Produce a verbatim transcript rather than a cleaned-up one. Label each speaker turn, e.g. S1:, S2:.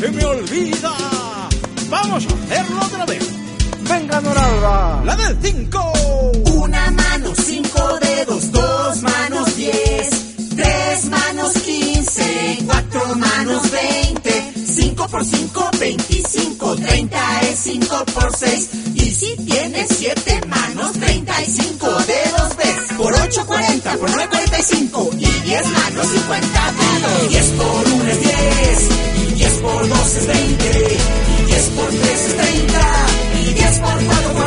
S1: se me olvida. Vamos a hacerlo otra vez.
S2: Venga, Noralba.
S1: La del cinco.
S3: Una mano, cinco dedos, dos manos, diez. Tres manos, quince. Cuatro manos, veinte. Cinco por cinco, veinticinco. Treinta es cinco por seis. Y si tienes siete manos, treinta y cinco dedos ves. Por ocho, cuarenta. Por nueve, cuarenta y cinco. Y diez manos, cincuenta dedos. Diez por uno es diez. Y diez por dos es veinte. Y diez por tres es treinta. Y diez por cuatro